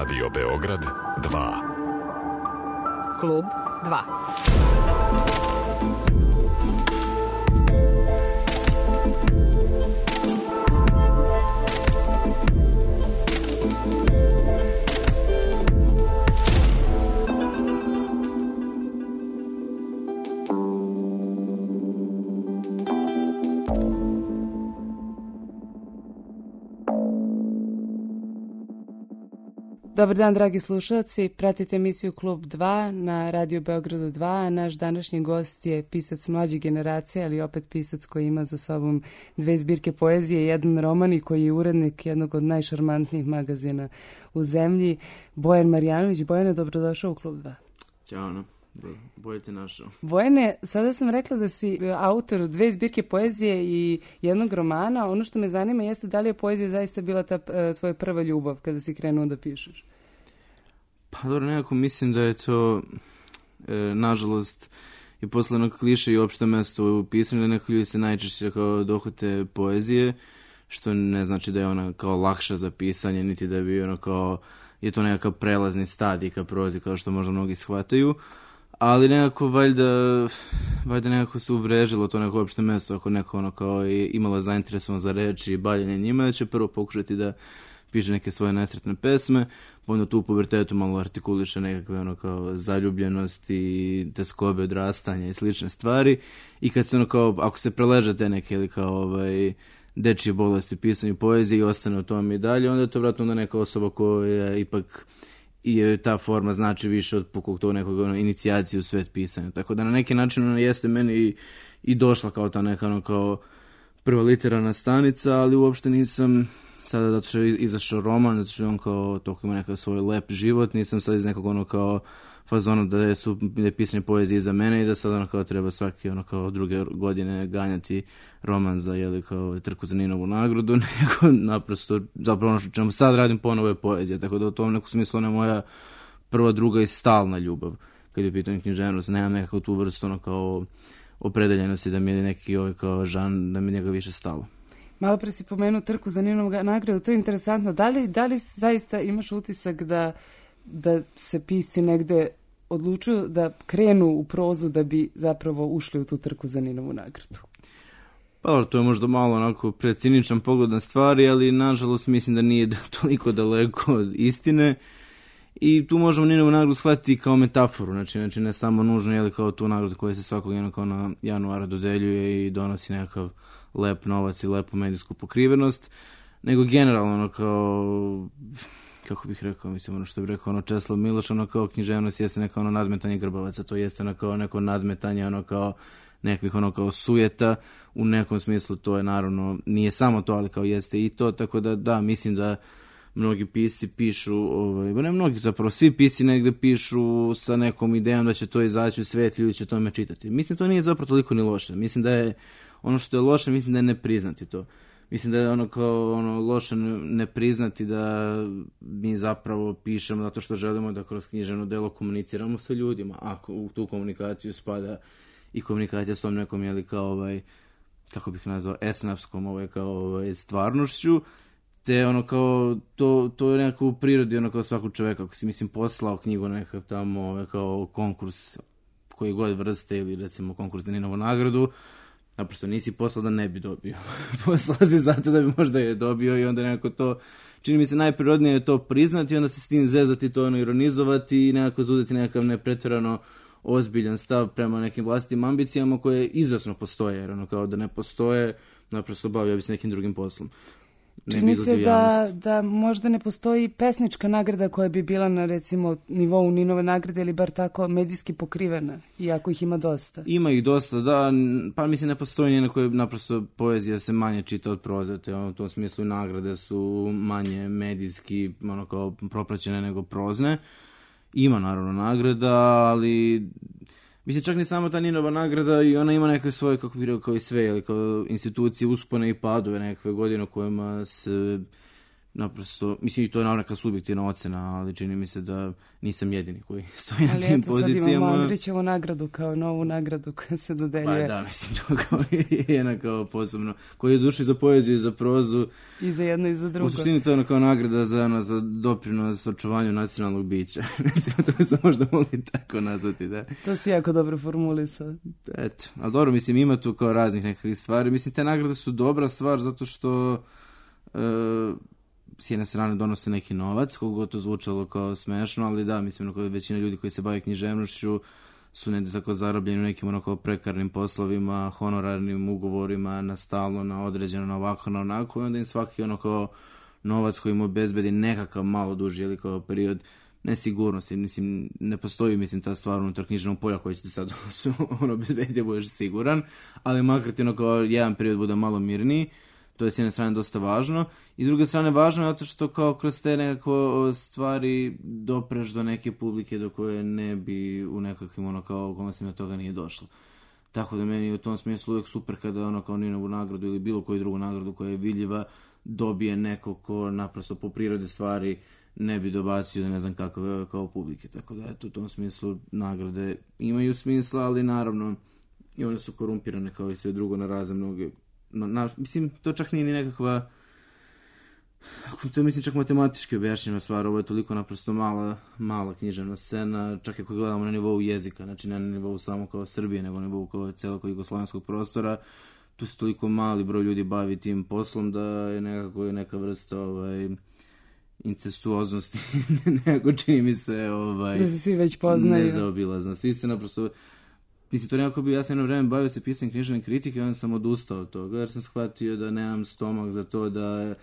Radio Beograd 2. Klub 2. Dobar dan, dragi slušalci. Pratite emisiju Klub 2 na Radio Beogradu 2, a naš današnji gost je pisac mlađe generacije, ali opet pisac koji ima za sobom 2 zbirke poezije i jedan roman i koji je urednik jednog od najšarmantnijih magazina u zemlji, Bojan Marjanović. Bojane, dobrodošao u Klub 2. Ćao, bolje te našao. Bojane, sada sam rekla da si autor 2 zbirke poezije i jednog romana. Ono što me zanima jeste da li je poezija zaista bila ta tvoja prva ljubav kada si krenuo da pišeš? Pa dobro, nekako mislim da je to, nažalost, i posle onog kliše i opšte mesto u pisanju, da neko ljudi se najčešće kao dohvate poezije, što ne znači da je ona kao lakša za pisanje, niti da bi ono kao, je to nekakav prelazni stadij ka prozi, kao što možda mnogi shvataju. Ali nekako valjda nekako se uvrežilo to neko opšte mesto, ako neko ono kao je imala zainteresovan za reči i bavljenje njima, da će prvo pokušati da piše neke svoje nesretne pesme, pa onda tu u pubertetu malo artikuliše nekakve ono kao zaljubljenost i teskobe odrastanja i slične stvari. I kad se ono kao, ako se preleže te neke ili kao dečije bolesti pisanju poezije i ostane u tome i dalje, onda je to vratno onda neka osoba koja ipak i ta forma znači više od pukog tog nekog inicijacije u svet pisanja. Tako da na neki način ona jeste meni i došla kao ta neka ono kao prva literarna stanica, ali uopšte nisam sada zato što je izašao roman, zato što je on kao toliko ima nekakav svoj lep život, nisam sad iz nekog ono kao fazona da je pisanje poezije za mene i da sad ono kao treba svaki ono kao druge godine ganjati roman za kao trku za Ninovu nagradu, nego naprosto zapravo ono što čemu sad radim ponovo je poezija, tako da u tom neku smislu ona je moja prva, druga i stalna ljubav. Kad je pitanje književnost, nemam nekako tu vrstu ono kao opredeljenosti da mi je neki kao žan, da mi njega više stalo. Malo pre si pomenuo trku za Ninovu nagradu, to je interesantno. Da li zaista imaš utisak da se pisci negde odlučuju da krenu u prozu da bi zapravo ušli u tu trku za Ninovu nagradu? Pa to je možda malo onako preciničan pogled na stvari, ali nažalost mislim da nije toliko daleko od istine. I tu možemo Ninovu nagradu shvatiti kao metaforu, znači ne samo nužno kao tu nagradu koja se svakog na januara dodeljuje i donosi nekakav lep novac i lepu medijsku pokrivenost, nego generalno ono kao, kako bih rekao, mislim ono što bih rekao, Česlav Miloš, ono kao književnost jeste neko nadmetanje grbavaca, to jeste kao neko nadmetanje kao nekakvih kao sujeta, u nekom smislu to je naravno, nije samo to, ali kao jeste i to, tako da mislim da mnogi pisci pišu, ne mnogi zapravo, svi pisci negde pišu sa nekom idejom da će to izaći u svet, ljudi će tome čitati. Mislim, to nije zapravo toliko ni loše. Mislim da je, ono što je loše, mislim da je ne priznati to. Mislim da je loše ne priznati da mi zapravo pišemo zato što želimo da kroz književno delo komuniciramo sa ljudima. Ako u tu komunikaciju spada i komunikacija s tom nekom, kao kako bih nazvao, esnafskom, kao stvarnošću, te kao to je nekako u prirodi kao svakog čoveka. Ako si mislim poslao knjigu nekakav tamo kao konkurs koji god vrste ili recimo konkurs za Ninovu nagradu, naprosto nisi poslao da ne bi dobio. Poslao si zato da bi možda je dobio i onda nekako to, čini mi se najprirodnije je to priznati i onda se s tim zezati, to ironizovati i nekako zauzeti nekakav nepretjerano ozbiljan stav prema nekim vlastitim ambicijama koje izvesno postoje, jer kao da ne postoje, naprosto bavio bi se nekim drugim poslom. Čini se da možda ne postoji pesnička nagrada koja bi bila na recimo nivou Ninove nagrade ili bar tako medijski pokrivena, iako ih ima dosta. Ima ih dosta, da, pa mislim ne postoji njena koja naprosto poezija se manje čita od proze, u tom smislu i nagrade su manje medijski kao propraćene nego prozne. Ima naravno nagrada, ali mislim, čak ni samo ta Ninova nagrada i ona ima neke svoje, kako bih rekao, kao i sve, kao institucije uspone i padove nekakve godine u kojima se naprosto, mislim i to je naravno neka subjektivna ocena, ali čini mi se da nisam jedini koji stoji na tim ali pozicijama. Sad imamo Andrićevu nagradu kao novu nagradu koja se dodeljuje. Pa da, mislim, to kao jedna kao posebno, koji je došli za poeziju i za prozu. I za jedno i za drugo. U suštini to je kao nagrada za doprinos očuvanju nacionalnog bića. Mislim, to bi se možda mogli tako nazvati, da. To si jako dobro formulisao. Eto, ali dobro, mislim, ima tu kao raznih nekakvih stvari. Mislim, te nagrade su dobra stvar zato što s jedne strane donose neki novac, koliko to zvučalo kao smešno, ali da, mislim, većina ljudi koji se bave književnošću su negdje tako zarobljeni u nekim onako prekarnim poslovima, honorarnim ugovorima, na stalno, na određeno, na ovako, na onako, i onda im svaki onako novac koji im obezbedi nekakav malo duži ili kao period nesigurnosti, mislim, ne postoji, mislim, ta stvar unutar književnog polja koji će ti sad obezbediti, budeš siguran, ali makar ti onako jedan period bude malo mirniji. To je s jedne strane dosta važno i s druge strane važno je zato što kao kroz te nekako stvari dopreš do neke publike do koje ne bi u nekakvim ono kao okolnostima toga nije došlo. Tako da meni je u tom smislu uvijek super kada ono kao Ninovu nagradu ili bilo koju drugu nagradu koja je vidljiva dobije neko ko naprosto po prirode stvari ne bi dobacio da ne znam kako kao publike. Tako da eto, u tom smislu nagrade imaju smisla, ali naravno i one su korumpirane kao i sve drugo na razne mnoge. Mislim, to čak nije ni nekakva, to mislim čak matematički objašnjena stvar, ovo je toliko naprosto mala književna scena, čak i ako gledamo na nivou jezika, znači ne na nivou samo kao Srbije, nego na nivou kao celog jugoslovenskog prostora, tu se toliko mali broj ljudi bavi tim poslom da je nekako neka vrsta incestuoznosti, nekako čini mi se da se svi već poznaju. Nezaobilazno, svi se naprosto. Mislim, to nekako bi ja se jedno vreme bavio se pisanjem književne kritike i onda sam odustao od toga, jer sam shvatio da nemam stomak za to da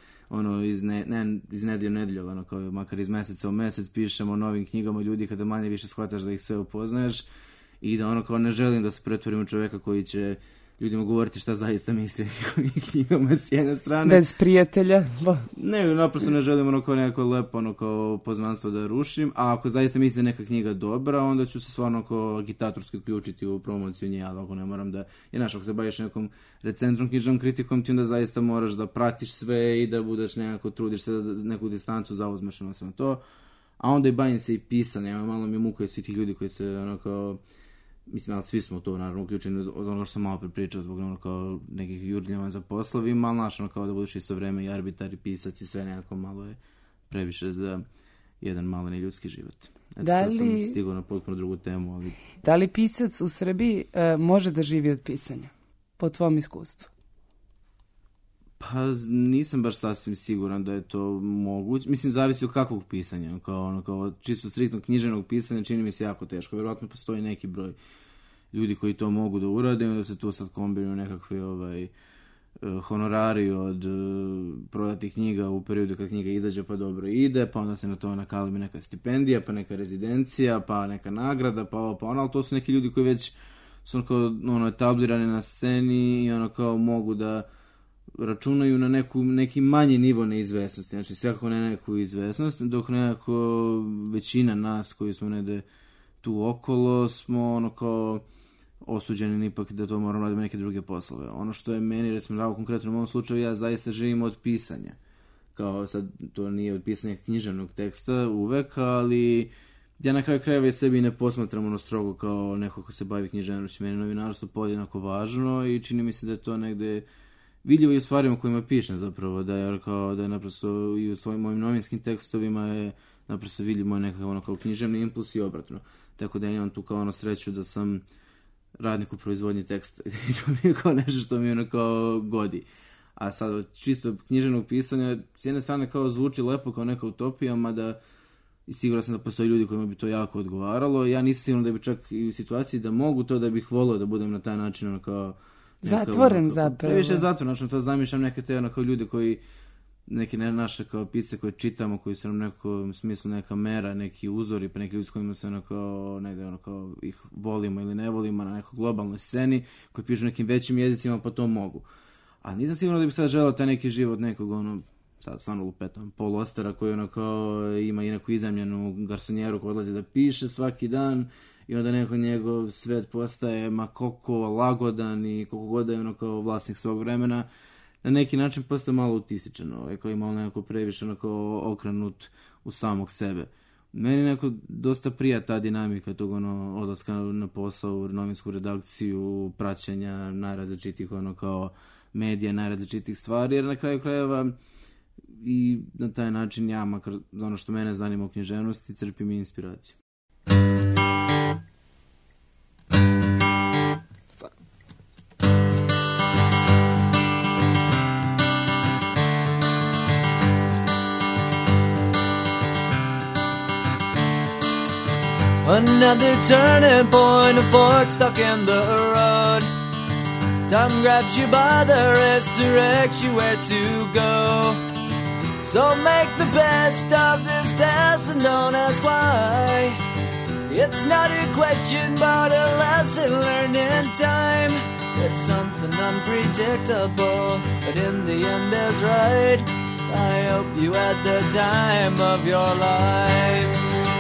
iz nedelje u nedelju, ono, kao, makar iz meseca u mesec pišem o novim knjigama ljudi kada manje više shvataš da ih sve upoznaješ i da ono kao ne želim da se pretvorim u čoveka koji će ljudima govoriti šta zaista misli o njihovim knjigama s jedne strane. Bez prijatelja. Ne, naprosto ne želim ono kao nekako lepo ono kao poznanstvo da rušim, a ako zaista misli da je neka knjiga dobra, onda ću se stvarno kao agitatorski uključiti u promociju nje, ali ako ne moram da, znaš, ako se baviš nekom recentnom knjižnom kritikom, ti onda zaista moraš da pratiš sve i da budeš nekako, trudiš se da neku distancu zauzmeš na sve to, a onda i bavim se i pisanje, malo mi mukaju svi ti ljudi koji se ono kao. Mislim, ali svi smo to naravno uključeni od onoga što sam malo prepričao zbog ono kao nekih jurnjava za poslovima, ali znaš ono kao da budeš isto vreme i arbitar i pisac i sve nekako malo je previše za jedan maleni ljudski život. Eto, sad sam stigao na potpuno drugu temu. Ali. Da li pisac u Srbiji može da živi od pisanja? Po tvom iskustvu? Pa nisam baš sasvim siguran da je to moguće. Mislim, zavisi od kakvog pisanja. Kao čisto striktno književnog pisanja čini mi se jako teško. Vjerojatno postoji neki broj ljudi koji to mogu da urade i onda se tu sad kombinuju nekakve honorari od prodatih knjiga u periodu kad knjiga izađe pa dobro ide, pa onda se na to nakalimi neka stipendija, pa neka rezidencija, pa neka nagrada, pa ovo, pa ono, ali to su neki ljudi koji već su etablirani na sceni i ono kao mogu da računaju na neki manji nivo neizvesnosti, znači svakako ne neku izvesnost, dok nekako većina nas koji smo negde tu okolo smo ono kao osuđeni ipak da to moramo raditi neke druge poslove. Ono što je meni, recimo da konkretno u mom slučaju, ja zaista živim od pisanja. Kao sad, to nije od pisanja književnog teksta uvek, ali ja na kraju krajeva sebi ne posmatram ono strogo kao neko ko se bavi književnošću. Meni je novinarstvo podjednako važno i čini mi se da je to negde vidljivo i u stvarima kojima pišem zapravo, da je naprosto i u svojim mojim novinskim tekstovima je naprosto vidljiv moj nekakav ono kao književni impuls i obratno. Tako da imam tu kao ono sreću da sam radnik u proizvodnji teksta i to je kao nešto što mi ono kao godi. A sad od čisto književnog pisanja s jedne strane kao zvuči lepo kao neka utopija, mada i siguran sam da postoji ljudi kojima bi to jako odgovaralo. Ja nisam siguran da bi čak i u situaciji da mogu to, da bih volio da budem na taj način ono kao zatvoren zapravo. Previše zatvoren, znači to zamišljam neke te onako ljude koji, neke naše kao pisce koje čitamo, koji su nam nekom smislu neka mera, neki uzori, pa neki ljudi s kojima se onako, negde onako ih volimo ili ne volimo na nekoj globalnoj sceni, koji pišu nekim većim jezicima, pa to mogu. A nisam siguran da bih sad želeo taj neki život nekog ono, sad stvarno lupetam, polostara koji onako ima i neku izemljenu garsonjeru koja odlazi da piše svaki dan i onda neko njegov svet postaje ma koliko lagodan i koliko god je ono kao vlasnik svog vremena. na neki način postaje malo autističan, koji je malo nekako previše okrenut u samog sebe. Meni neko dosta prija ta dinamika tog odlaska na posao u novinsku redakciju, praćenja najrazličitih kao medija, najrazličitih stvari, jer na kraju krajeva i na taj način ja, makar ono što mene zanima u književnosti, crpim i inspiraciju. Another turning point, a fork stuck in the road. Time grabs you by the wrist, directs you where to go. So make the best of this test and don't ask why. It's not a question but a lesson learned in time. It's something unpredictable, but in the end is right. I hope you had the time of your life.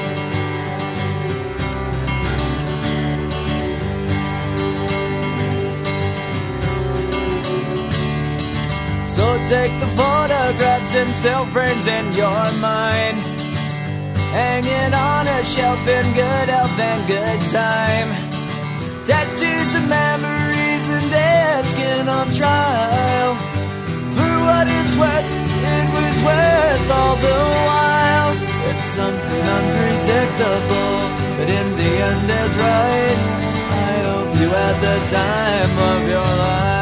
So take the photographs and still frames in your mind, hanging on a shelf in good health and good time. Tattoos and memories and dead skin on trial. For what it's worth, it was worth all the while. It's something unpredictable, but in the end is right. I hope you had the time of your life.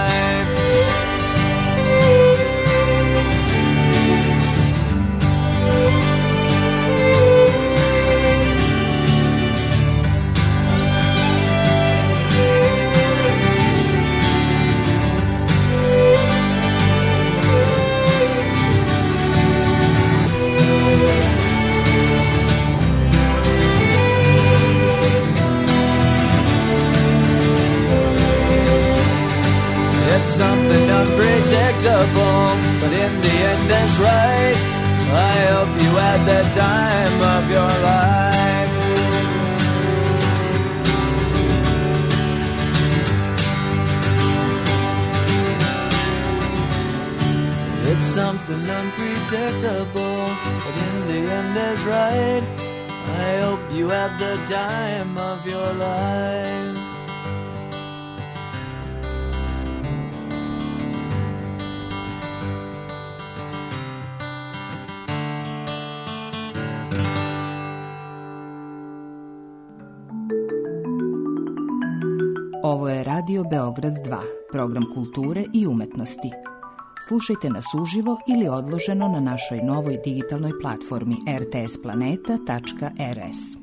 Something unpredictable, but in the end it's right. I hope you had the time of your life. It's something unpredictable, but in the end is right. I hope you had the time of your life. Ovo je Radio Beograd 2, program kulture i umetnosti. Slušajte nas uživo ili odloženo na našoj novoj digitalnoj platformi rtsplaneta.rs.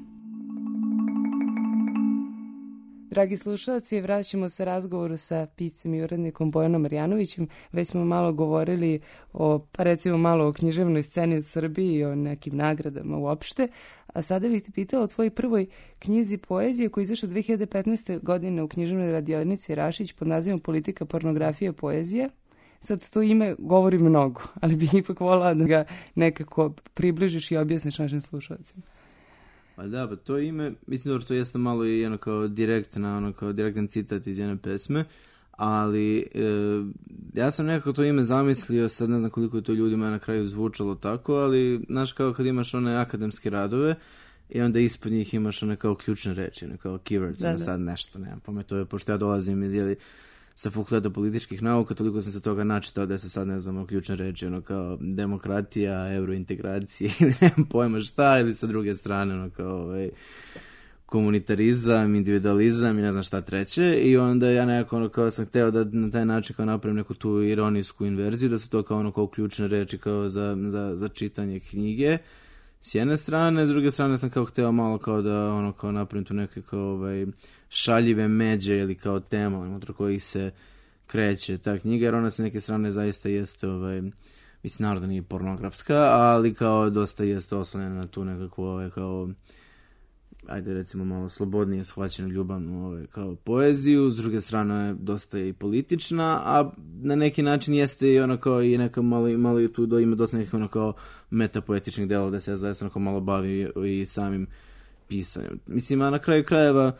Dragi slušalci, vraćamo se razgovoru sa piscem i urednikom Bojanom Marjanovićem. Već smo malo govorili recimo malo o književnoj sceni u Srbiji i o nekim nagradama uopšte. A sada bih te pitala o tvojoj prvoj knjizi poezije koja je izašla 2015. godine u književnoj radionici Rašić pod nazivom Politika, pornografija, poezija. Sad to ime govori mnogo, ali bih ipak volala da ga nekako približiš i objasniš našim slušalcima. Pa da, pa to ime, mislim da to jeste malo i kao direktan citat iz jedne pesme, ali ja sam nekako to ime zamislio, sad ne znam koliko je to ljudima na kraju zvučalo tako, ali znaš kao kad imaš one akademske radove i onda ispod njih imaš one kao ključne reči, one kao keywords, sad nešto, nemam pametove, pošto ja dolazim iz sa fakulteta političkih nauka, toliko sam se toga načitao da se sad ne znam ključne reči, kao demokratija, eurointegracija, nemam pojma šta, ili sa druge strane kao komunitarizam, individualizam i ne znam šta treće, i onda ja nekako kao sam hteo da na taj način kao napravim neku tu ironijsku inverziju, da su to kao ključne reči kao za čitanje knjige s jedne strane, s druge strane sam kao hteo malo kao da kao napravim tu neke kao šaljive međe ili kao tema unutar kojih se kreće ta knjiga, jer ona s neke strane zaista jeste mislim naravno da nije pornografska, ali kao dosta jeste oslonjena na tu nekakvu kao ajde recimo malo slobodnije shvaćenu ljubavnu kao poeziju, s druge strane dosta je i politična, a na neki način jeste i ono kao i neka malo i tu ima dosta nekih ono kao metapoetičnih delova da se zaista ono kao malo bavi i samim pisanjem. Mislim, a na kraju krajeva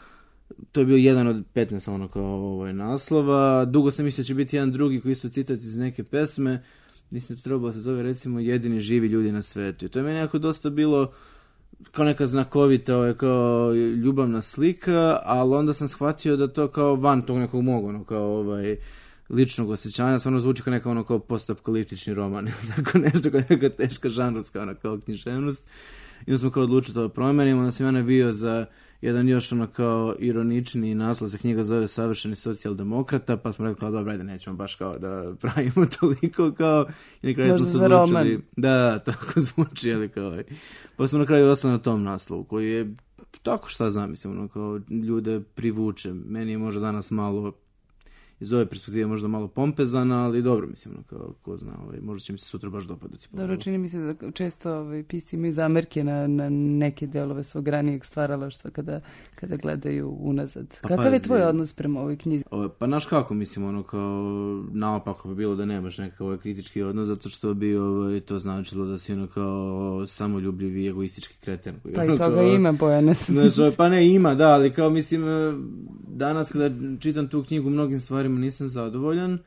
to je bio jedan od 15 ono kao naslova. Dugo sam mislio da će biti jedan drugi koji isto citat iz neke pesme. Mislim da to trebalo se zove recimo Jedini živi ljudi na svetu. I to je meni jako dosta bilo kao neka znakovita kao ljubavna slika, ali onda sam shvatio da to kao van tog nekog mog ono kao ličnog osjećanja, stvarno zvuči kao neka ono kao postapokaliptični roman, tako nešto kao neka teška žanrovska ono kao književnost. I onda smo kao odlučili to da promenimo, onda sam ja navio za jedan još ono kao ironični naslov, za knjiga zove Savršeni socijaldemokrata, pa smo rekli kao dobro, ajde, nećemo baš kao da pravimo toliko kao, i na kraju smo se odlučili. Da, tako zvuči, ali kao, pa smo na kraju ostali na tom naslovu, koji je, tako šta znam, mislim, ono kao ljude privuče. Meni je možda danas malo, iz ove perspektive možda malo pompezana, ali dobro, mislim, kao, ko zna, možda će mi se sutra baš dopadati. Dobro, čini mi se da često pisci imaju zamerke na neke delove svog ranijeg stvaralaštva kada gledaju unazad. Pa, kakav je tvoj odnos prema ovoj knjizi? Pa znaš kako, mislim, ono kao naopako bi bilo da nemaš nekakav kritički odnos, zato što bi to značilo da si ono kao samoljubljivi i egoistički kreten. Pa i toga ima, Bojane. Pa ne, ima, da, ali kao mislim, danas kada čitam tu knjigu mnogim stvarima nisam zadovoljan.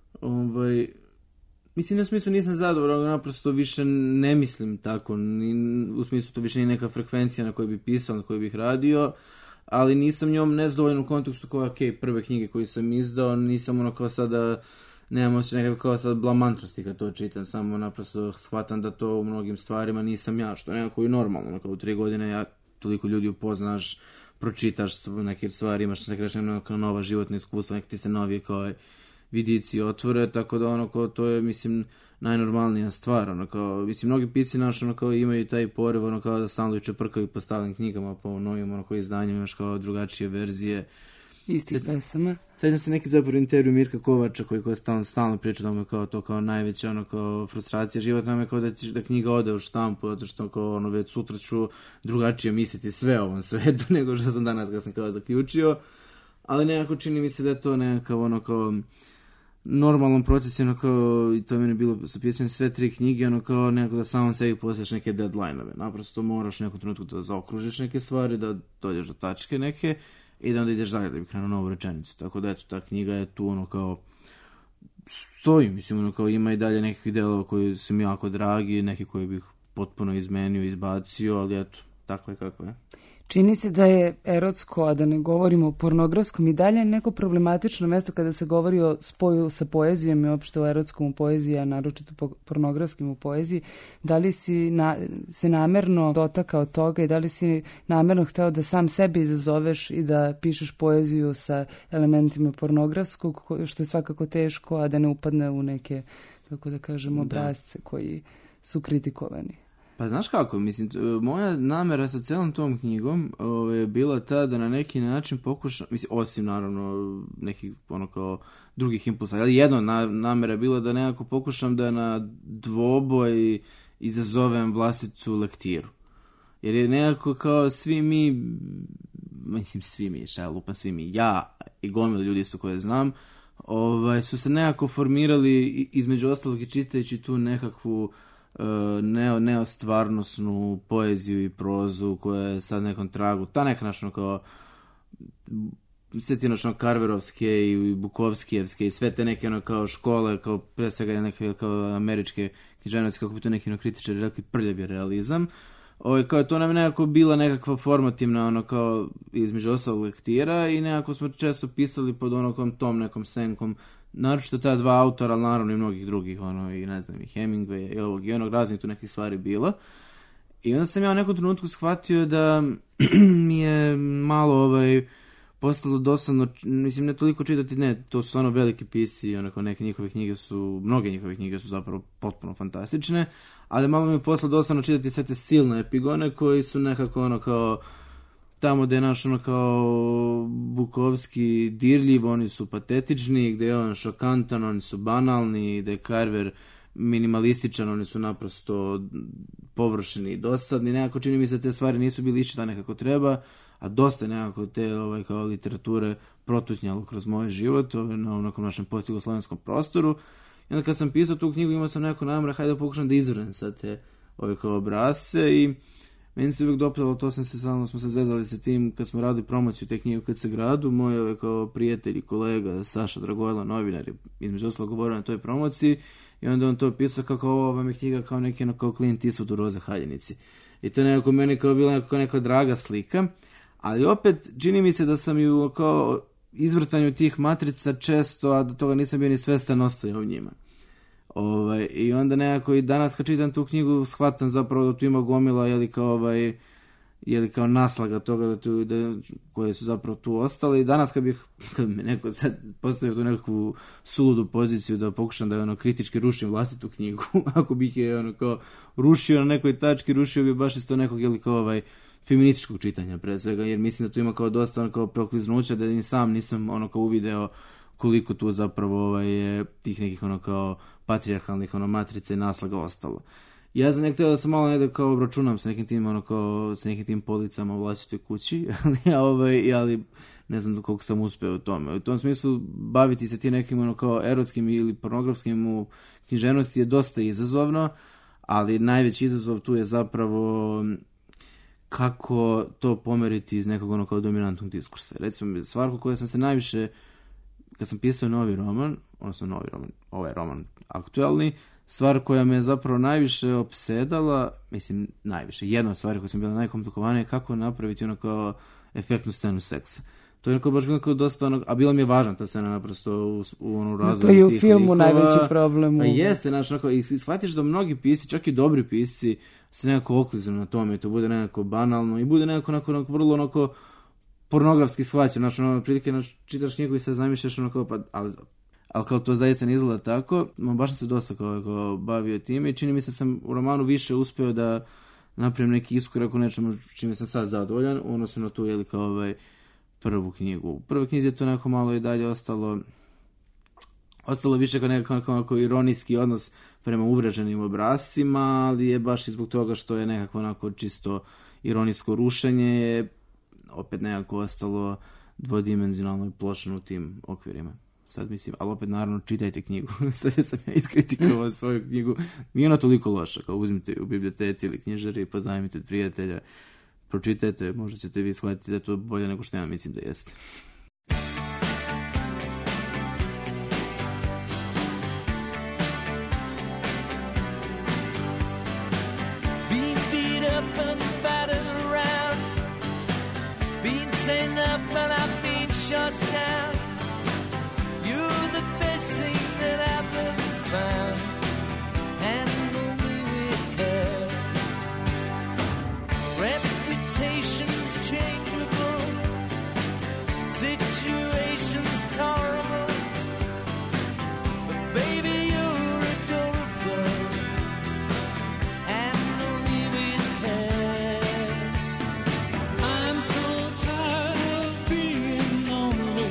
Mislim, na smislu nisam zadovoljan, naprosto više ne mislim tako. U smislu to više nije neka frekvencija na kojoj bi pisao, na kojoj bih radio, ali nisam njom nezadovoljan u kontekstu kao, prve knjige koje sam izdao, nisam ono kao sada, nemam oči nekako kao sad blamantrosti kad to čitam, samo naprosto shvatam da to u mnogim stvarima nisam ja, što nekako i normalno, kao u 3 godine ja toliko ljudi upoznaš, pročitaš neke stvari, imaš neka nova životna iskustva, neke ti se novi kao vidici otvore, tako da ono kao to je, mislim, najnormalnija stvar, ono kao, mislim, mnogi pisci naši ono kao imaju taj porev, ono kao da stalno čeprkaju po stalim knjigama, po novim ono koji izdanjima, imaš kao drugačije verzije. Istih pesama. Sjećam se neki zapravo intervju Mirka Kovača koji stalno priča da mu je kao to kao najveća ono kao frustracija životna, nam je kao da knjiga ode u štampu, zato što kao ono već sutra ću drugačije misliti sve o ovom svetu nego što sam danas kad sam kao zaključio, ali nekako čini mi se da je to nekakav ono kao normalnom procesu, ono kao, i to je meni bilo sa pisanjem sve 3 knjige, ono kao nekako da samom sebi postaviš neke deadline-ove, naprosto moraš u nekom trenutku da zaokružiš neke stvari, da dođeš do tačke neke i da onda ideš dalje da bi krenuo novu rečenicu. Tako da eto, ta knjiga je tu ono kao stoji, mislim, ono kao ima i dalje nekih delova koji su mi jako dragi, neki koji bih potpuno izmenio, izbacio, ali eto, tako je kako je. Čini se da je erotsko, a da ne govorimo o pornografskom, i dalje neko problematično mesto kada se govori o spoju sa poezijom i uopšte o erotskom u poeziji, a naročito pornografskim u poeziji. Da li si se namerno dotakao toga i da li si namerno hteo da sam sebe izazoveš i da pišeš poeziju sa elementima pornografskog, što je svakako teško, a da ne upadne u neke, kako da kažem, obrazce koji su kritikovani? Pa znaš kako, mislim, moja namera sa celom tom knjigom je bila ta da na neki način pokušam, mislim, osim naravno nekih ono kao drugih impulsa, ali jedna namera je bila da nekako pokušam da na dvoboj izazovem vlastitu lektiru. Jer je nekako kao svi mi, ja i gomila ljudi su koje znam, su se nekako formirali između ostalog i čitajući tu nekakvu neostvarnosnu poeziju i prozu koja je sad nekom tragu, ta neka našno kao sjetinočno karverovske i bukovskijevske i sve te neke ono kao škole, kao pre svega neke kao američke književnosti, kako bi to neki kritičari rekli, prljavi realizam. Kao to nam nekako bila nekakva formativna ono kao između ostalog lektira i nekako smo često pisali pod tom nekom senkom, naročito ta 2 autora, ali naravno i mnogih drugih, i ne znam, i Hemingway i ovog i onog, raznih tu nekih stvari bilo. I onda sam ja u nekom trenutku shvatio da mi je malo postalo dosadno, mislim, ne toliko čitati, ne, to su stvarno veliki pisci, neke njihove knjige su, mnoge njihove knjige su zapravo potpuno fantastične, ali malo mi je postalo dosadno čitati sve te silne epigone koji su nekako kao tamo gde je naš kao Bukovski dirljiv, oni su patetični, gde je on šokantan, oni su banalni, gde je Carver minimalističan, oni su naprosto površni i dosadni, nekako čini mi se te stvari nisu bili iščitane kako treba, a dosta nekako te kao literature protutnjalo kroz moj život na nekom našem postjugoslovenskom prostoru. I onda kad sam pisao tu knjigu imao sam neku namera, hajde da pokušam da izvrnem sad te kao obrazce i meni se uvijek dopadalo, to smo se zezali sa tim kad smo radili promociju te knjige u KC Gradu, moj kao prijatelj i kolega Saša Dragojla, novinar, je između ostalog govorio na toj promociji i onda on to opisao kako ovo vam je knjiga kao neki kao Clint Eastwood u Roze haljenici. I to je nekako meni kao bila neka draga slika, ali opet čini mi se da sam ju kao izvrtanju tih matrica često, a do toga nisam bio ni svestan, ostajao u njima. I onda nekako i danas kad čitam tu knjigu shvatam zapravo da tu ima gomila je li kao naslaga toga koje su zapravo tu ostale i danas kad me neko sad postavio tu nekakvu suludu poziciju da pokušam da kritički rušim vlastitu knjigu, ako bih je kao rušio na nekoj tački, rušio bi baš iz to nekog feminističkog čitanja pre svega, jer mislim da tu ima kao dosta kao prokliznuća da ni sam nisam kao uvideo koliko tu zapravo je tih nekih kao patrijarhalnih matrica i naslaga ostalo. Ja sam htio da sam malo nekada kao obračunam sa nekim tim sa nekim tim policama u vlastitoj kući, ali ne znam koliko sam uspeo u tome. U tom smislu baviti se ti nekim kao erotskim ili pornografskim u književnosti je dosta izazovno, ali najveći izazov tu je zapravo kako to pomeriti iz nekog kao dominantnog diskursa. Recimo, stvar koja sam se najviše, kad sam pisao ovaj roman aktualni, stvar koja me zapravo najviše opsedala, mislim najviše, jedna od stvari koja sam bila najkomplikovanija je kako napraviti kao efektnu scenu seksa. To je baš bilo dosta a bila mi je važna ta scena naprosto u razvoju tih likova. To je u filmu najveći problem. A jeste, i shvatiš da mnogi pisci, čak i dobri pisci, se nekako oklizu na tome i to bude nekako banalno i bude nekako vrlo pornografski shvaćen, prilike čitaš knjigu i sad zamišljaš ali kao to zaista ne izgleda tako, baš sam se dosta kao bavio time i čini mi se sam u romanu više uspeo da napravim neki iskorak u nečemu čime sam sad zadovoljan, u odnosu na tu kao prvu knjigu. U prvoj knjizi je to nekako malo i dalje ostalo više kao nekako ironijski odnos prema uvreženim obrascima, ali je baš i zbog toga što je nekako čisto ironijsko rušenje, je opet nekako ostalo dvodimenzionalno i plošno u tim okvirima. Sad mislim, ali opet naravno čitajte knjigu. Sad sam ja iskritikovao svoju knjigu. Nije ona toliko loša, kao uzmite u biblioteci ili knjižari, pozajmite od prijatelja, pročitajte, možda ćete vi shvatiti da je to bolje nego što ja mislim da jeste. Lonely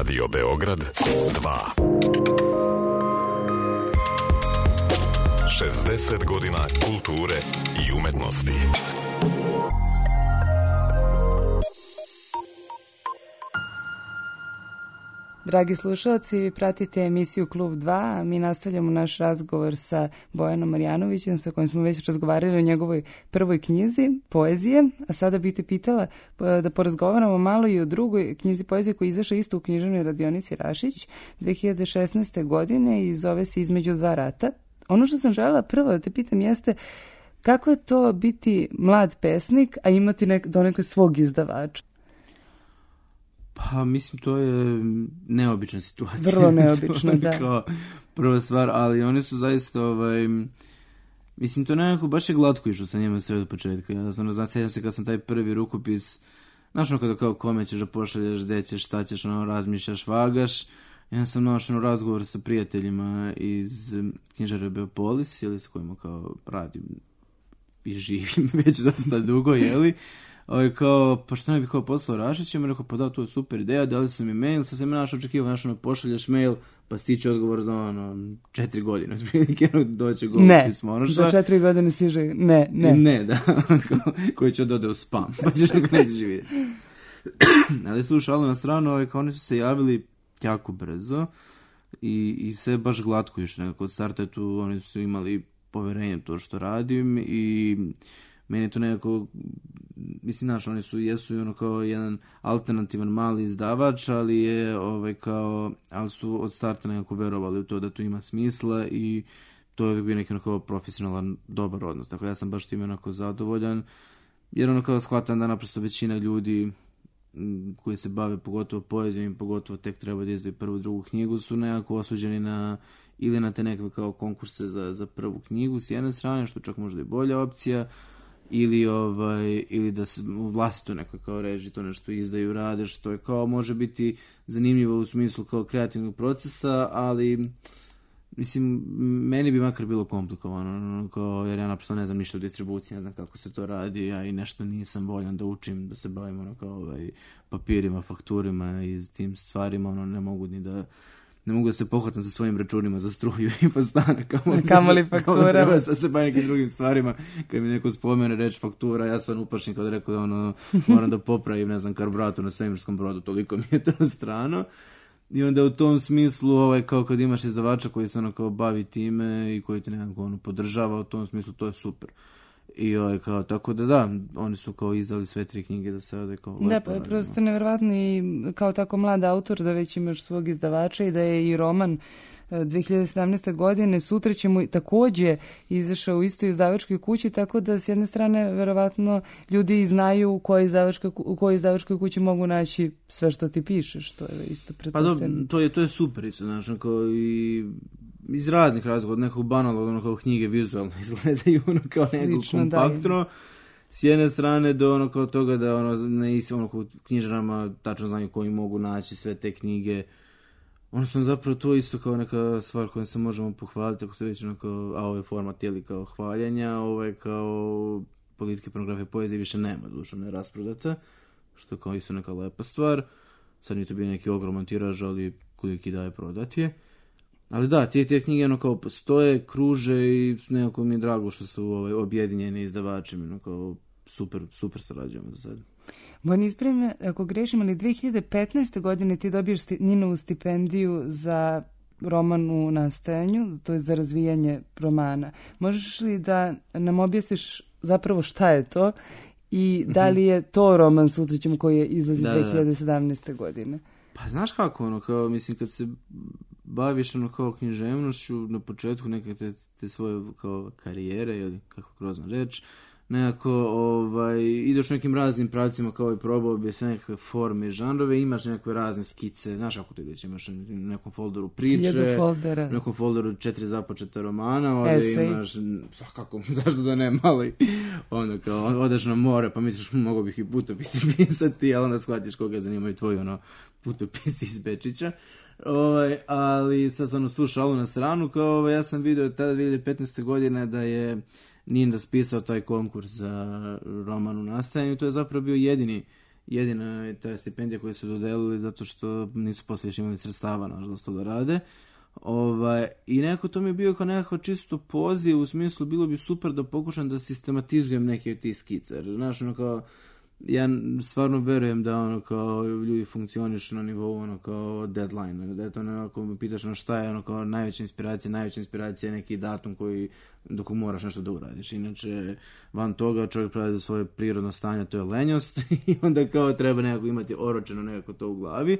Radio Beograd 2. 60 godina kulture i umetnosti. Dragi slušalci, vi pratite emisiju Klub 2, a mi nastavljamo naš razgovor sa Bojanom Marjanovićem, sa kojim smo već razgovarali o njegovoj prvoj knjizi poezije, a sada bih te pitala da porazgovaramo malo i o drugoj knjizi poezije koja je izašla isto u književnoj radionici Rašić 2016. godine i zove se Između dva rata. Ono što sam želela prvo da te pitam jeste kako je to biti mlad pesnik, a imati donekle svog izdavača? Pa, mislim, to je neobična situacija. Vrlo neobična, da. Kao prva stvar, ali oni su zaista, mislim, to nekako baš je glatko išlo sa njima sve od početka. Ja sam, sjećam se kad sam taj prvi rukopis, znaš ono kada kao kome ćeš da pošalješ, gde ćeš, šta ćeš, ono, razmišljaš, vagaš. Ja sam našao razgovor sa prijateljima iz knjižare Beopolis, ili sa kojima kao radim i živim već dosta dugo, jeli? Kao, pa što ne bih kao poslao Rašić, ja mi rekao, pa da, to je super ideja, dali su mi mail, sad sam našao očekivao, ono, pošalješ mail, pa stiče odgovor za 4 godine, otprilike doće govor pismo. Ne, za 4 godine stiže, ne. Ne, da, koji će odode u spam, pa ćeš neko nećeš vidjeti. Ali slušaj, na stranu, kao oni su se javili jako brzo i sve baš glatko još nekako od starta tu, oni su imali poverenje to što radim i meni je to nekako, mislim, znaš, oni jesu ono kao jedan alternativan mali izdavač, ali je ali su od starta nekako verovali u to da to ima smisla i to je bio neki onako profesionalan, dobar odnos. Dakle, ja sam baš time onako zadovoljan, jer ono kao shvatam da naprosto većina ljudi koji se bave pogotovo poezijom i pogotovo tek treba da izdaju prvu, drugu knjigu su nekako osuđeni ili na te nekakve kao konkurse za prvu knjigu s jedne strane, što čak možda i bolja opcija, ili da se u vlastito nekoj kao reži to nešto izdaju, rade, što je kao može biti zanimljivo u smislu kao kreativnog procesa, ali mislim, meni bi makar bilo komplikovano, jer ja naprosto ne znam ništa o distribuciji, ne znam kako se to radi, ja i nešto nisam voljan da učim, da se bavim papirima, fakturima i tim stvarima, ne mogu da se pohvatam sa svojim računima za struju i pa stane. Kamoli faktura. Treba se bavim nekim drugim stvarima. Kad mi neko spomene reč faktura, ja sam upačnik kad rekao da moram da popravim, ne znam, karburator na svemirskom brodu, toliko mi je to strano. I onda u tom smislu, kao kad imaš izdavača koji se kao bavi time i koji te nekako podržava, u tom smislu to je super. I kao, tako da, oni su kao izdali sve 3 knjige da se ode kao... Da, pa prosto nevjerovatno i kao tako mlad autor da već imaš svog izdavača i da je i roman 2017. godine sutra će mu također izašao u istoj izdavačkoj kući, tako da s jedne strane verovatno ljudi znaju u kojoj izdavačkoj kući mogu naći sve što ti pišeš, to je isto pretpostavljeno. Pa to je super isto, znaš, i iz raznih razloga, od nekog banalnog, kao knjige vizualno izgledaju, kao nekog kompaktno, s jedne strane do kao toga da u knjižarama tačno znaju koji mogu naći sve te knjige. Zapravo to isto kao neka stvar kojom se možemo pohvaliti, ako se već ovaj format je li kao hvaljenja, kao politike, pornografije, poezije više nema, dušo ne rasprodata, što kao isto neka lepa stvar. Sad nije to bio neki ogroman tiraž, ali koliki daje prodati je. Ali da, te knjige kao postoje, kruže i nekako mi je drago što su objedinjeni izdavačima, kao super sarađujemo za sad. Bojni, ispravim me ako grešim, ali 2015. godine ti dobiješ Ninovu stipendiju za roman u nastajanju, to je za razvijanje romana. Možeš li da nam objasniš zapravo šta je to i da li je to roman Sutraćem koji je izlazi 2017. godine? Pa znaš kako, kao, mislim, kad se baviš kao književnošću na početku neke te svoje kao karijere, ili kako grozna reč, nekako ideš nekim raznim pravcima kao i probao bi sve nekakve forme i žanrove, imaš nekakve razne skice, znaš kako ti već imaš u nekom folderu priče, u nekom folderu 4 započeta romana, ovdje imaš, kako, zašto da ne, malo onda kao odeš na more pa misliš mogo bih i putopisi pisati, ali onda shvatiš koga zanimaju tvoji putopisi iz Bečića. Ali sad sam slušao na stranu, kao ja sam vidio tada 2015. godine da je Nin raspisao taj konkurs za roman u nastajanju, to je zapravo bio jedini jedina je ta stipendija koju su dodelili zato što nisu posle više imali sredstava, nažalost, da rade. I nekako to mi je bio kao nekako čisto poziv, u smislu bilo bi super da pokušam da sistematizujem neke od tih skica. Znaš, kao, ja stvarno verujem da kao ljudi funkcionišu na nivou kao deadline, da je to onako, pitaš šta je kao najveća inspiracija je neki datum koji dok moraš nešto da uradiš. Inače, van toga čovjek pravi za svoje prirodno stanje, to je lenjost i onda kao treba nekako imati oročeno nekako to u glavi.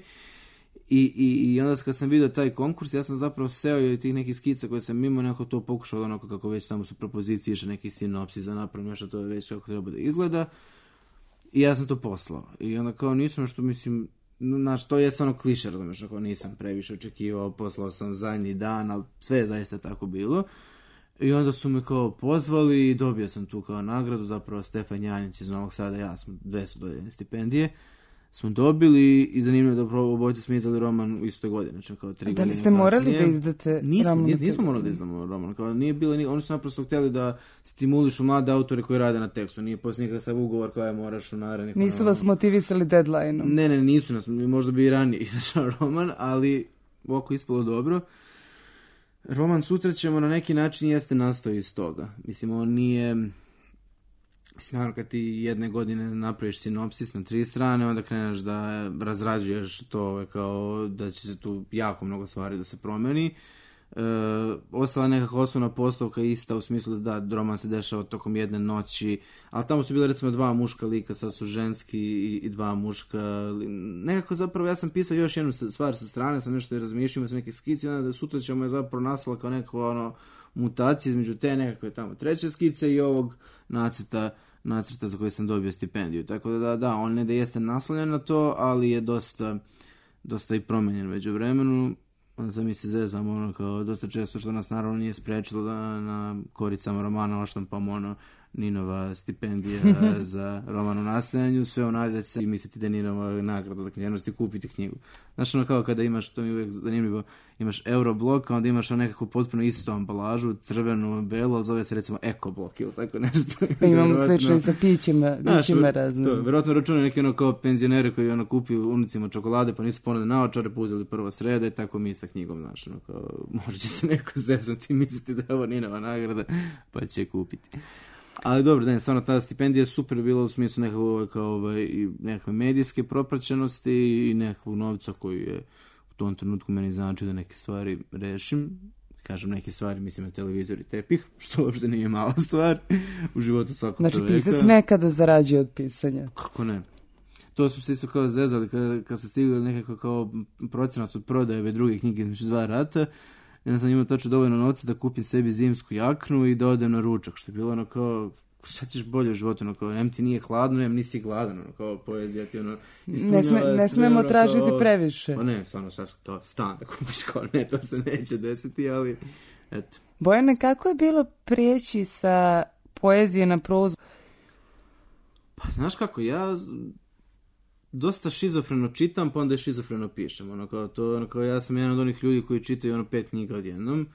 I onda kad sam vidio taj konkurs, ja sam zapravo seo i tih nekih skica koje sam imao, nekako to pokušao onako kako već tamo su propozicije, išao neki sinopsis za napravno, nešto to je već kako treba da izgleda. I ja sam to poslao. I onda kao nisam što mislim, znači to je samo kliše, razumiješ, ako nisam previše očekivao, poslao sam zadnji dan, ali sve je zaista tako bilo. I onda su me kao pozvali i dobio sam tu kao nagradu, zapravo Stefan Janjić iz Novog Sada, ja smo 2 su dodeljene stipendije. Smo dobili i zanimljivo da obojice smo izdali roman u istoj godini, znači kao 3 godine. Da li ste morali da izdate roman? Nismo morali da izdamo roman, kao nije bilo, oni su naprosto htjeli da stimulišu mlade autore koji rade na tekstu, nije poslije nikada sad ugovor koja moraš u narednih. Nisu vas motivisali deadline-om? Ne, nisu nas, možda bi i ranije izašao roman, ali ovako ispalo dobro. Roman Sutra ćemo na neki način jeste nastao iz toga. Mislim, on nije... Mislim, naravno, kad ti jedne godine napraviš sinopsis na 3 strane, onda kreneš da razrađuješ to kao da će se tu jako mnogo stvari da se promeni. Ostala nekakva osnovna postavka ista u smislu da roman se dešava tokom jedne noći, ali tamo su bile recimo 2 muška lika, sad su ženski i 2 muška. Nekako zapravo ja sam pisao još jednu stvar sa strane, sam nešto razmišljao, imao sam neke skice, onda da Sutra ćemo je zapravo nastala kao nekakva mutacija između te nekakve tamo 3. skice i ovog nacrta za koji sam dobio stipendiju. Tako da, on ne da jeste naslonjen na to, ali je dosta i promenjen među vremenu. Onda sam mi se zezam, kao dosta često, što nas naravno nije sprečilo da na koricama romana oštampamo Ninova stipendija za roman u nastajanju, sve nadi da se i misliti da Ninova nagrada za književnost i kupiti knjigu. Znaš, kao kada imaš, to mi je uvijek zanimljivo, imaš Euroblok, a onda imaš nekakvu potpuno istu ambalažu, crvenu, belu, ali zove se recimo Ekoblok ili tako nešto. Imamo slično i sa pićima razno. To, vjerojatno računaju neki kao penzioneri koji kupi unucima čokolade, pa nisu ponude naočare, pa uzeli prva sreda i tako mi sa knjigom, znaš, kao, možda će se neko zeznuti i misliti da je ovo Ninova nagrada, pa će je kupiti. Ali dobro, stvarno ta stipendija je super bila u smislu nekakve medijske propraćenosti i nekakvog novca koji je u tom trenutku meni znači da neke stvari rešim. Kažem neke stvari, mislim na televizor i tepih, što uopšte nije mala stvar u životu svakog čovjeka. Znači pisac nekada zarađuje od pisanja. Kako ne? To smo se isto kao zezali kad se stigli nekako kao procenat od prodaje ove druge knjige između 2 rata. Ja sam imao točno dovoljno novca da kupim sebi zimsku jaknu i da odem na ručak, što je bilo kao, šta ćeš bolje u životu, kao, nem ti nije hladno, nisi gladan, kao poezija ti ne smemo tražiti previše. Pa ne, stvarno, kao stan da kupiš, kao ne, to se neće desiti, ali eto. Bojane, kako je bilo prijeći sa poezije na prozu? Pa znaš kako, ja dosta šizofreno čitam, pa onda je šizofreno pišem. Ja sam jedan od onih ljudi koji čitaju 5 knjiga odjednom.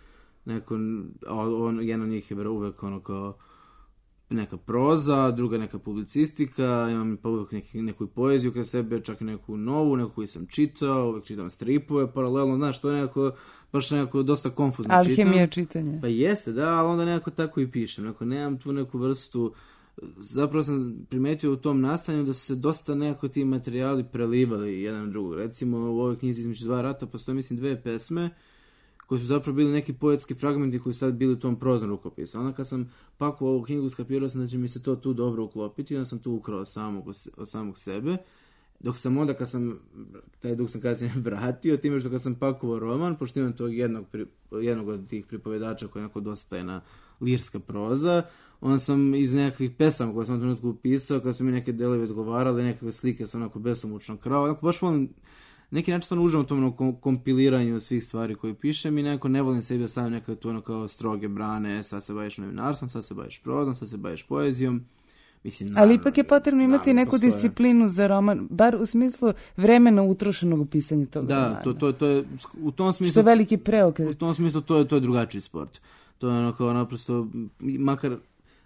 Jedna od njih je uvek kao neka proza, druga neka publicistika, imam pa uvek neku poeziju kraj sebe, čak i neku novu, neku koju sam čitao, uvek čitam stripove, paralelno, znaš, to je baš nekako dosta konfuzno čitam. Alhemija čitanja. Pa jeste, da, ali onda nekako tako i pišem. Nemam tu neku vrstu. Zapravo sam primetio u tom nastanju da su se dosta nekako ti materijali prelivali jedan od drugog. Recimo u ovoj knjizi između 2 rata postoje mislim 2 pesme koji su zapravo bili neki poetski fragmenti koji su sad bili u tom proznom rukopisu. Onda kad sam pakovao ovu knjigu, skapirao sam da će mi se to tu dobro uklopiti i onda sam tu ukrao od samog sebe. Dok sam onda, taj dug sam kasnije vratio, time što kad sam pakovao roman, pošto imam tog jednog od tih pripovedača koji je dosta jedna lirska proza, onda sam iz nekakvih pesama koje sam u trenutku upisao, kad su mi neke delove odgovarale, nekakve slike sam onako besomučno krao, baš volim, neki način stvarno uživam u tom kompiliranju svih stvari koje pišem i nekako ne volim sebi da stavim nekako tu kao stroge brane, sad se baviš novinarstvom, sad se baviš prozom, sad se baviš poezijom. Mislim, ali ipak je potrebno imati neku disciplinu za roman, bar u smislu vremena utrošenog u pisanju tog romana. Da, to je u tom smislu... Što je veliki preokret. U tom smislu to je drugačiji sport. To je naprosto, makar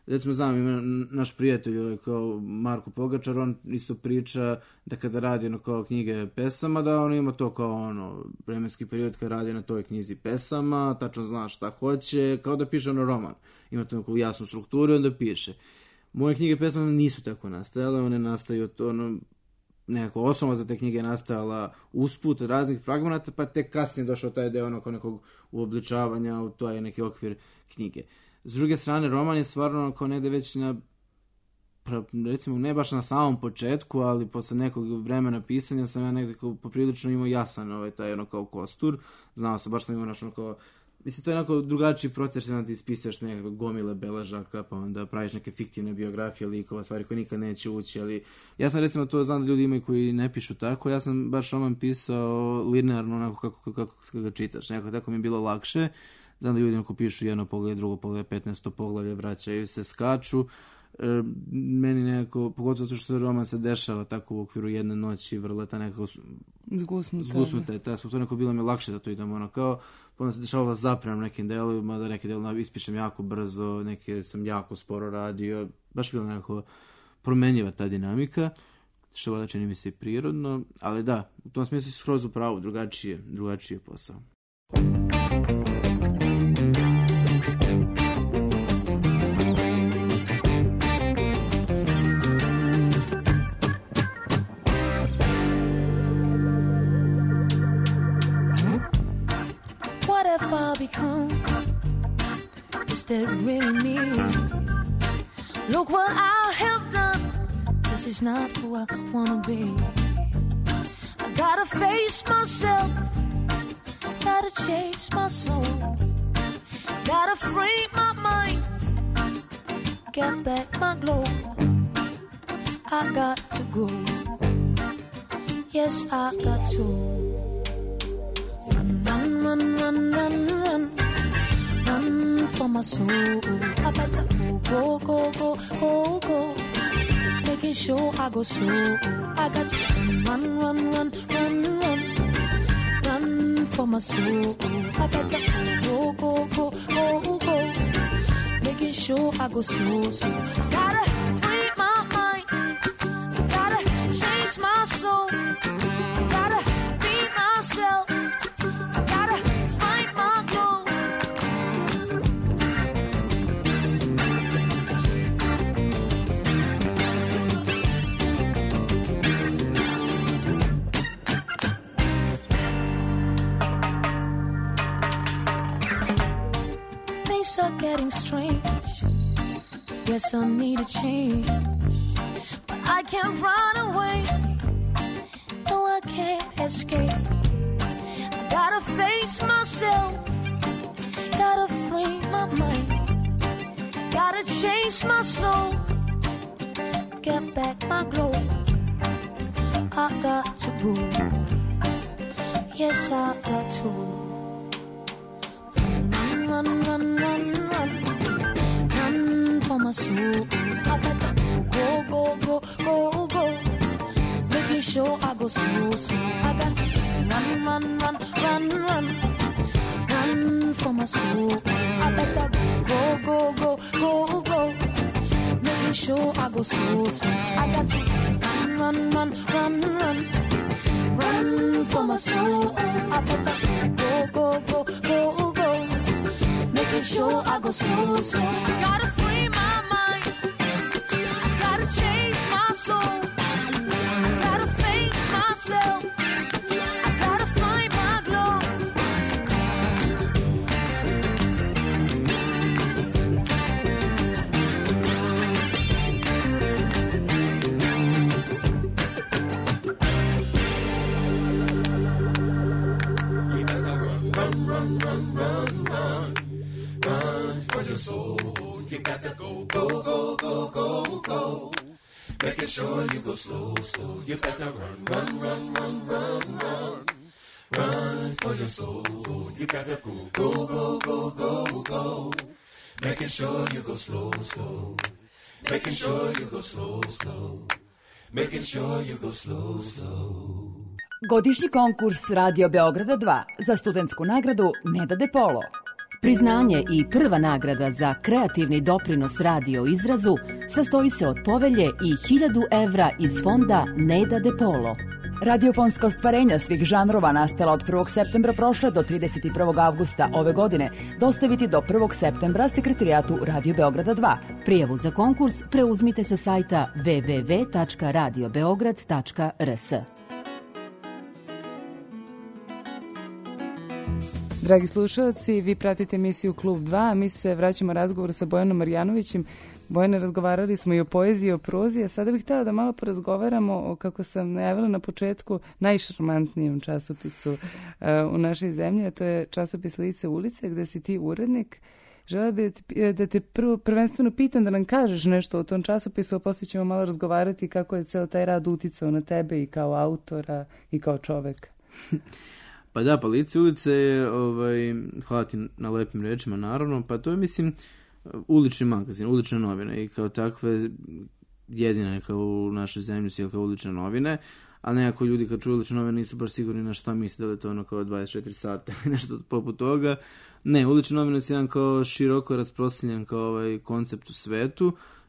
recimo znam, ima naš prijatelj kao Marko Pogačar, on isto priča da kada radi kao knjige pesama, da on ima to kao vremenski period kada radi na toj knjizi pesama, tačno zna šta hoće, kao da piše roman. Ima to neku jasnu strukturu i onda piše. Moje knjige pesama nisu tako nastajale, one nastaju nekako osnova za te knjige je nastajala usput raznih fragmenata, pa tek kasnije došao taj deo kao nekog uobličavanja u taj neki okvir knjige. S druge strane, roman je stvarno kao negde već recimo ne baš na samom početku, ali posle nekog vremena pisanja sam ja negde poprilično imao jasan taj kao kostur. Znao sam, baš sam imao kao... Mislim, to je onako drugačiji proces da ti ispisuješ nekakve gomile beležaka, pa onda praviš neke fiktivne biografije likova, stvari koje nikad neće ući, ali ja sam recimo to znam da ljudi imaju koji ne pišu tako, ja sam baš roman pisao linearno onako kako ga čitaš, nekako tako mi je bilo lakše. Znam da ljudi onako pišu jedno poglavlje, drugo poglavlje, 15. poglavlje, vraćaju se, skaču. Meni nekako, pogotovo zato što roman se dešava tako u okviru jedne noći, vrleta nekako zgusnuta je ta, to neko bilo mi lakše da to idem kao, pa se dešavalo zapremam nekim delovima, da neke delove ispišem jako brzo, neke sam jako sporo radio, baš bilo nekako promenjiva ta dinamika, što vada čini mi se i prirodno, ali da, u tom smislu si skroz u pravu, drugačiji je posao. Become, is that really me? Look what I have done. This is not who I wanna be. I gotta face myself, gotta chase my soul, gotta free my mind, get back my glow. I got to go, yes I got to. Run for my soul. I better go, making sure I go slow. I got to run for my soul. I better go, making sure I go slow. Gotta free my mind, gotta chase my soul, gotta be myself. Are getting strange. Yes, I need a change, but I can't run away. No, I can't escape. I gotta face myself, gotta free my mind, gotta chase my soul, get back my glow. I got to go. Yes, I got to. Run for my soul. I gotta go, making sure I go slow. I got to run for my soul. I gotta go, making sure I go slow. I got to run for my soul. I gotta go, making sure I go slow. Gotta free my mind, I gotta chase my soul, I gotta face myself, I gotta find my glow. You better run for your soul. You gotta go, making sure you go slow. You better run for your soul. You gotta go, making sure you go slow. Making sure you go slow. Making sure you go slow. Godišnji konkurs Radio Beograda 2 za studentsku nagradu Neda De Polo. Priznanje i prva nagrada za kreativni doprinos radio izrazu sastoji se od povelje i 1000 evra iz fonda Neda De Polo. Radiofonska ostvarenja svih žanrova nastala od 1. septembra prošle do 31. avgusta ove godine dostaviti do 1. septembra Sekretarijatu Radio Beograda 2. Prijavu za konkurs preuzmite sa sajta www.radiobeograd.rs. Dragi slušalci, vi pratite emisiju Klub 2, a mi se vraćamo razgovoru sa Bojanom Marjanovićem. Bojane, razgovarali smo i o poeziji i o prozi, a sada bih htjela da malo porazgovaramo o, kako sam najavila na početku, najšarmantnijem časopisu u našoj zemlji, a to je časopis Lice ulice, gde si ti urednik. Želela bih da te prvenstveno pitam da nam kažeš nešto o tom časopisu, a poslije ćemo malo razgovarati kako je ceo taj rad uticao na tebe i kao autora i kao čoveka. Pa da, pa Lice ulice je, hvala ti na lepim rečima, naravno, pa to je, mislim, ulični magazin, ulične novine i kao takve jedine kao u našoj zemlji su kao ulične novine, a nekako ljudi kad čuju ulične novine nisu baš sigurni na šta misle, da je to ono kao 24 sata ili nešto poput toga. Ne, ulične novine su jedan kao široko rasprostranjen kao koncept u svetu,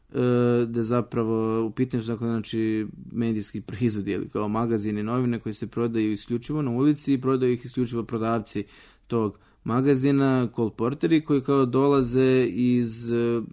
da zapravo u pitanju su dakle, znači, medijski proizvodi ili kao magazini, novine koji se prodaju isključivo na ulici i prodaju ih isključivo prodavci tog magazina, kolporteri koji kao dolaze iz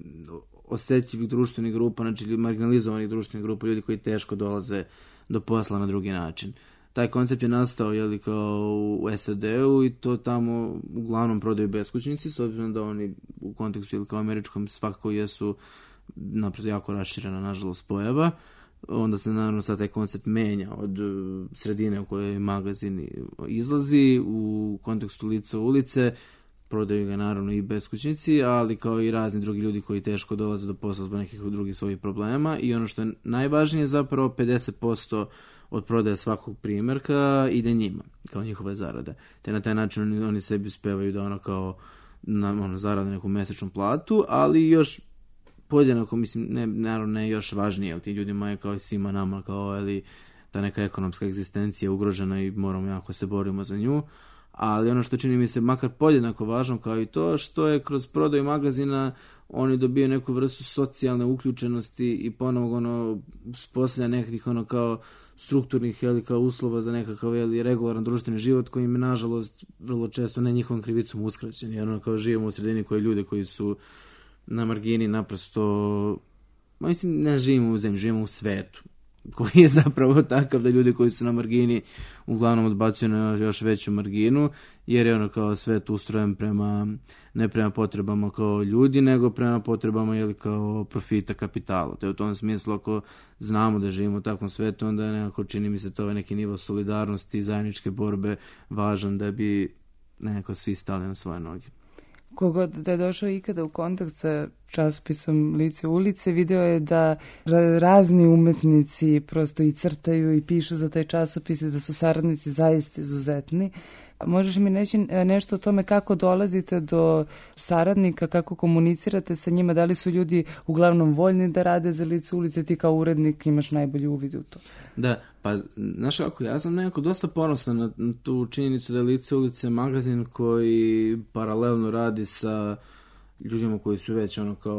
osjetljivih društvenih grupa, znači marginalizovanih društvenih grupa, ljudi koji teško dolaze do posla na drugi način. Taj koncept je nastao kao u SAD-u i to tamo uglavnom prodaju beskućnici, s obzirom da oni u kontekstu ili kao američkom svakako jesu naprosto jako raširena, nažalost, pojava. Onda se naravno sad taj koncept menja od sredine u kojoj magazin izlazi u kontekstu Lica ulice, prodaju ga naravno i beskućnici, ali kao i razni drugi ljudi koji teško dolaze do posla zbog nekih drugih svojih problema i ono što je najvažnije zapravo 50% od prodaje svakog primjerka ide njima, kao njihove zarade. Te na taj način oni sebi uspevaju da ono kao zarade neku mesečnu platu, ali još podjednako, mislim, naravno ne još važnije, ali ti ljudima je kao i svima nama, kao ta neka ekonomska egzistencija ugrožena i moramo jako se borimo za nju, ali ono što čini mi se makar podjednako važno kao i to što je kroz prodaju magazina oni dobiju neku vrstu socijalne uključenosti i ponovno uspostavlja nekakvih kao strukturnih kao uslova za nekakav regularan društveni život koji im nažalost vrlo često ne njihovom krivicom uskraćen, jer kao živimo u sredini koji ljude koji su na margini naprosto, mislim, ne živimo u zemlji, živimo u svetu koji je zapravo takav da ljudi koji su na margini uglavnom odbacuju na još veću marginu, jer je kao svet ustrojen ne prema potrebama kao ljudi, nego prema potrebama kao profita kapitala. Te u tom smislu, ako znamo da živimo u takvom svetu, onda je nekako, čini mi se, to neki nivo solidarnosti i zajedničke borbe važan da bi nekako svi stali na svoje noge. Kogod da je došao ikada u kontakt sa časopisom Lice ulice, video je da razni umetnici prosto i crtaju i pišu za taj časopis i da su saradnici zaista izuzetni. Možeš mi reći nešto o tome kako dolazite do saradnika, kako komunicirate sa njima, da li su ljudi uglavnom voljni da rade za Lice ulice, ti kao urednik imaš najbolji uvid u to? Da, pa znaš kako, ja sam nekako dosta ponosan na tu činjenicu da je Lice ulice magazin koji paralelno radi sa ljudima koji su već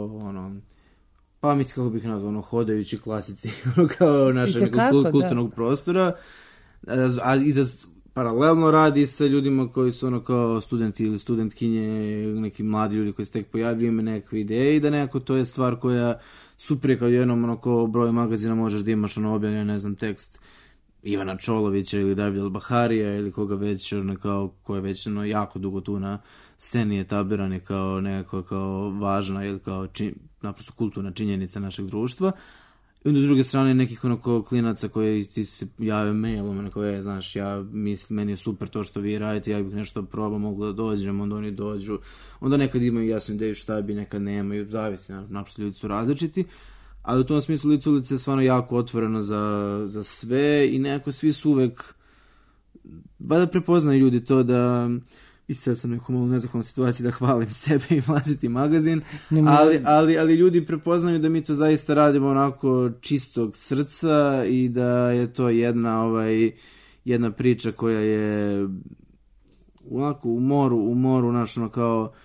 pa mislim kako bih nazvao, hodajući klasici kao našeg kulturnog prostora, a i da paralelno radi sa ljudima koji su kao studenti ili studentkinje, neki mladi ljudi koji se tek pojavljaju, ima nekakve ideje i da nekako to je stvar koja super kao jednom kao broj magazina možeš da imaš objavljen, ne znam, tekst Ivana Čolovića ili Davida Baharija ili koga već, ko je već jako dugo tu na sceni etabliran je kao nekako kao važna ili kao naprosto kulturna činjenica našeg društva. I onda s druge strane nekih klinaca koji ti se jave mailom, znaš, meni je super to što vi radite, ja bih nešto probao, mogu da dođem, onda oni dođu, onda nekad imaju jasnu ideju šta bi, nekad nemaju, zavisi, naprosto ljudi su različiti, ali u tom smislu Lice ulice je stvarno jako otvoreno za sve i nekako svi su uvek, da prepoznaju ljudi to da, i sad sam neku malo nezahvalnu situaciju da hvalim sebe i vlastiti magazin, ali ljudi prepoznaju da mi to zaista radimo onako čistog srca i da je to jedna priča koja je onako u moru, kao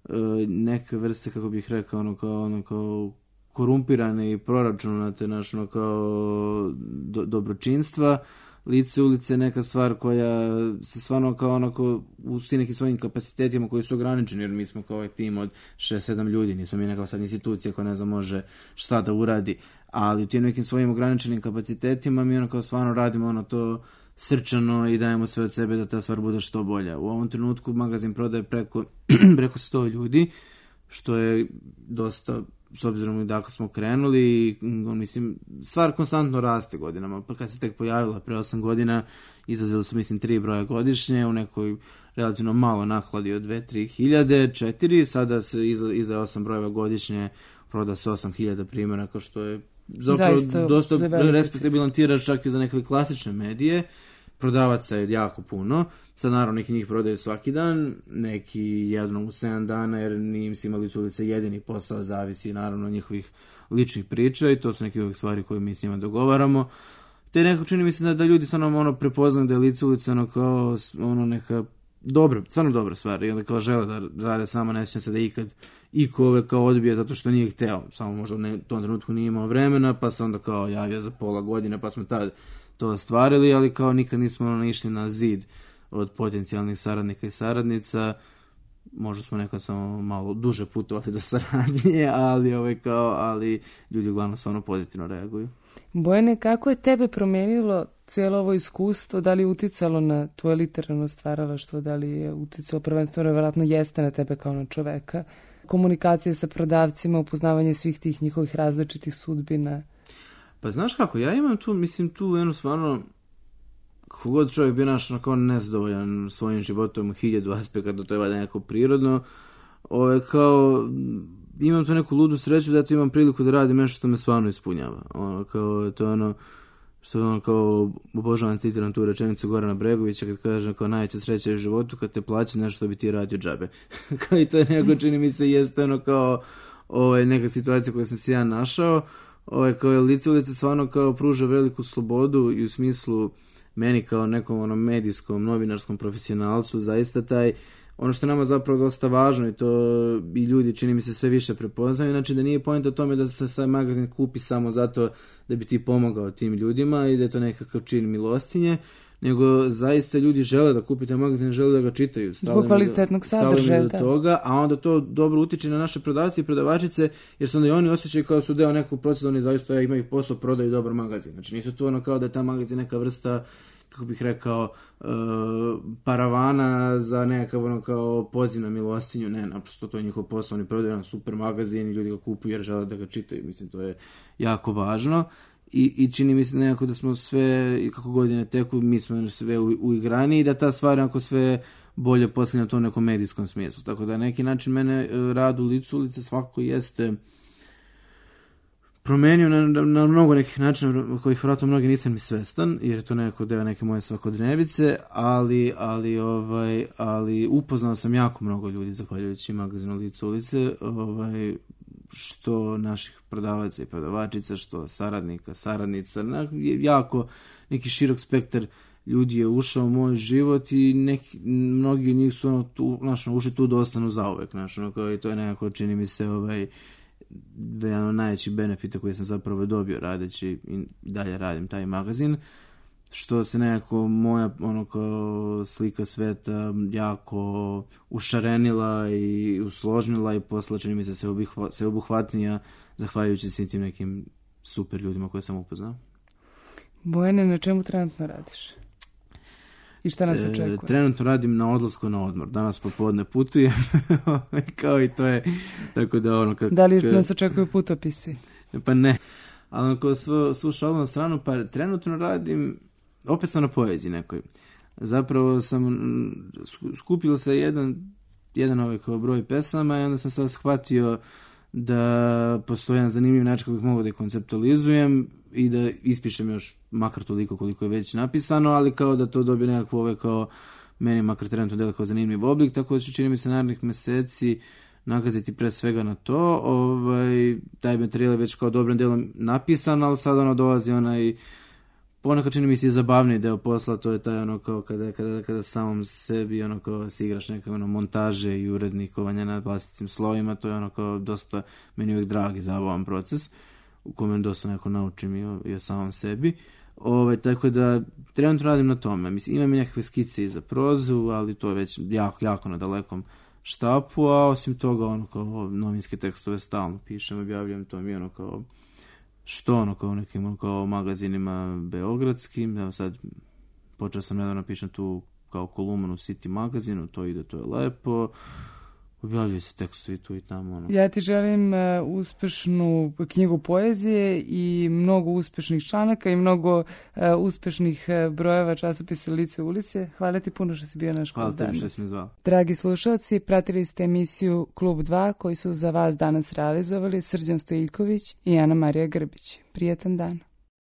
neke vrste, kako bih rekao, ono kao korumpirane i proračunate naš ono kao dobročinstva. Lice ulice je neka stvar koja se stvarno kao onako u nekim svojim kapacitetima koji su ograničeni, jer mi smo kao tim od 6-7 ljudi, nismo mi neka sad institucija koja ne znam može šta da uradi, ali u tim nekim svojim ograničenim kapacitetima mi ono kao stvarno radimo ono to srčano i dajemo sve od sebe da ta stvar bude što bolja. U ovom trenutku magazin prodaje preko 100 ljudi, što je dosta, s obzirom da smo krenuli, mislim, stvar konstantno raste godinama, pa kad se tek pojavila pre 8 godina, izlazili su, mislim, 3 broja godišnje, u nekoj relativno malo nakladi od 2-3 hiljade, 4, sada se izdaje 8 brojeva godišnje, proda se 8.000 primjeraka, što je zapravo dosta respektabilan tiraž čak i za neke klasične medije. Prodavaca je jako puno, sad naravno neki njih prodaju svaki dan, neki jednom u 7 dana, jer nije im se imali ulice jedini posao, zavisi naravno od njihovih ličnih priča i to su neke uvijek stvari koje mi s njima dogovaramo. Te nekako čini mi se da ljudi stvarno ono prepoznaju da je lice ulica ono kao ono neka dobra, stvarno dobra stvar i onda kao žele da rade samo, ne sjećam se da ikad iko ove kao odbije zato što nije hteo, samo možda u tom trenutku nije imao vremena, pa se onda kao javio za pola godine, pa smo tad to ostvarili, ali kao nikad nismo išli na zid od potencijalnih saradnika i saradnica. Možda smo nekad samo malo duže putovali do saradnje, ali ljudi uglavnom stvarno pozitivno reaguju. Bojane, kako je tebe promijenilo cijelo ovo iskustvo? Da li je uticalo na tvoje literarno stvaralaštvo? Da li je uticalo prvenstveno, vjerojatno jeste, na tebe kao na čoveka? Komunikacije sa prodavcima, upoznavanje svih tih njihovih različitih sudbina? Pa znaš kako, ja imam tu jednu stvarno, kako god čovjek bio naš kao nezadovoljan svojim životom u 1000 aspekata, to je valjda neko prirodno, kao imam tu neku ludu sreću da eto imam priliku da radim nešto što me stvarno ispunjava. Kao, to je ono što ono kao obožavam, citiram tu rečenicu Gorana Bregovića kad kaže kao najveća sreća u životu kad te plaća nešto što bi ti radio džabe. Kao i to je neko, čini mi se, jeste ono kao neka situacija koju sam se ja našao. Kao je lice ulice stvarno kao pruža veliku slobodu i u smislu meni kao nekom medijskom, novinarskom profesionalcu zaista taj, ono što je nama zapravo dosta važno i to i ljudi čini mi se sve više prepoznaju, znači da nije poenta o tome da se sad magazin kupi samo zato da bi ti pomogao tim ljudima i da je to nekakav čin milostinje, nego zaista ljudi žele da kupite magazin, žele da ga čitaju. Zbog kvalitetnog sadržaja. Do toga, a onda to dobro utiče na naše prodavce i prodavačice, jer su onda i oni osjećaju kao su deo nekog procesa, oni zaista imaju posao, prodaju dobar magazin. Znači nisu to ono kao da je ta magazin neka vrsta, kako bih rekao, paravana za nekakav ono kao poziv na milostinju. Ne, naprosto to je njihov posao, oni prodaju jedan super magazin i ljudi ga kupuju jer žele da ga čitaju. Mislim, to je jako važno. I čini mi se nekako da smo sve, kako godine teku, mi smo sve uigrani i da ta stvar ako sve bolje poslije na tom nekom medijskom smislu. Tako da na neki način mene rad u licu ulice svakako jeste promenio na mnogo nekih načina kojih vjerojatno mnogi nisam ni svestan, jer je to nekako deo neke moje svakodnevice, ali upoznao sam jako mnogo ljudi zahvaljujući magazinu Lice ulice, što naših prodavaca i prodavačica, što saradnika, saradnica, jako neki širok spektar ljudi je ušao u moj život i mnogi od njih su ušli tu da ostanu zauvek, i to je nekako, čini mi se, jedan od najvećih benefita koje sam zapravo dobio radeći i dalje radim taj magazin, što se nekako moja kao slika sveta jako ušarenila i usložnila i posla, čini mi se sve obuhvatnija zahvaljujući svim tim nekim super ljudima koje sam upoznao. Bojane, na čemu trenutno radiš? I šta nas očekuje? Trenutno radim na odlasku na odmor. Danas popodne putujem. Kao i to je. Tako da da li nas očekuju putopisi? Pa ne. Ali ako svu šalu na stranu, pa trenutno radim, opet sam na poeziji nekoj. Zapravo sam skupio se jedan kao broj pesama i onda sam sad shvatio da postoji jedan zanimljiv način kako bih mogao da ih konceptualizujem i da ispišem još makar toliko koliko je već napisano, ali kao da to dobije nekako kao meni makar trenutno delo kao zanimljiv oblik, tako da ću, čini mi se, narednih meseci nagaziti pre svega na to. Taj materijal je već kao dobrim delom napisan, ali sad dolazi onaj ponekad čini mi se zabavniji deo posla, to je taj ono kao kada samom sebi ono kao si igraš neke ono montaže i urednikovanja nad vlastitim slovima, to je ono kao dosta meni uvijek drag i zabavan proces u kojem dosta neko naučim i o samom sebi. Tako da trenutno radim na tome. Mislim, imam i nekakve skice i za prozu, ali to je već jako na dalekom štapu, a osim toga ono kao novinske tekstove stalno pišem, objavljam, to mi ono kao što ono kao u nekim ono kao magazinima beogradskim. Evo sad počeo sam nedavno pišem tu kao kolumnu u City magazinu, to ide, to je lepo. Objavljaju se tekstovi tu i tamo. Ono. Ja ti želim uspešnu knjigu poezije i mnogo uspešnih članaka i mnogo uspešnih brojeva časopisa Lice ulice. Hvala ti puno što si bio naš gost danas. Hvala tebi što si me zvao. Dragi slušalci, pratili ste emisiju Klub 2 koji su za vas danas realizovali Srđan Stojiljković i Ana Marija Grbić. Prijetan dan.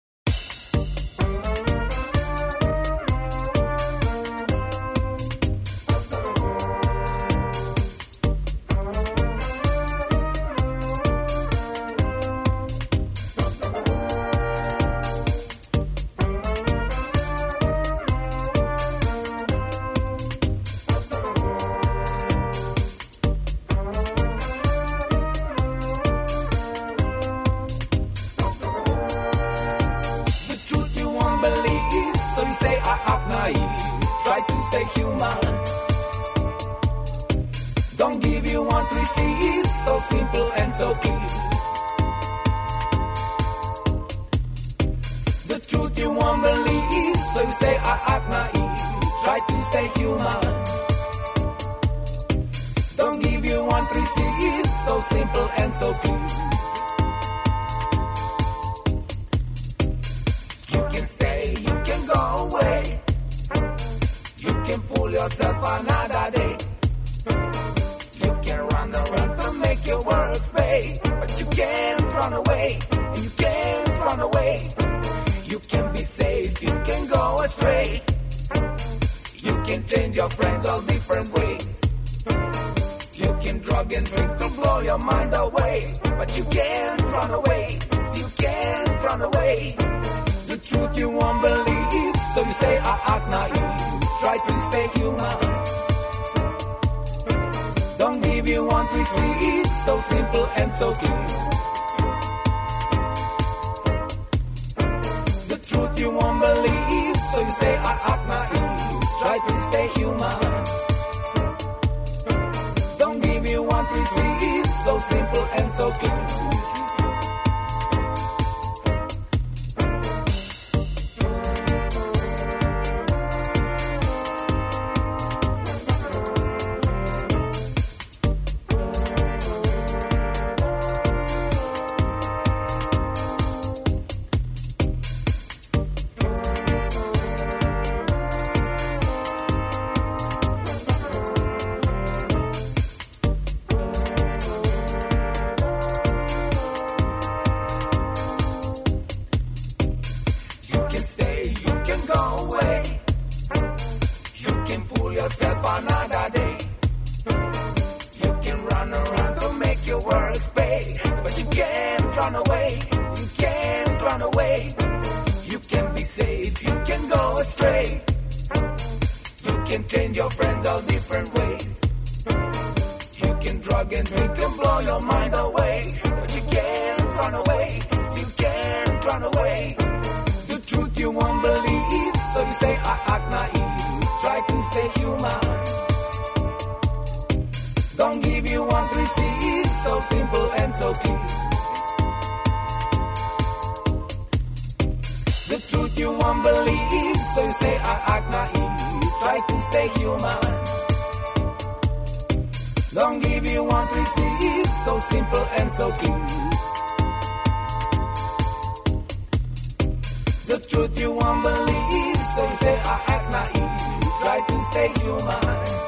Don't give you one to receive, so simple and so clean. The truth you won't believe, so you say I act naive. Try to stay human.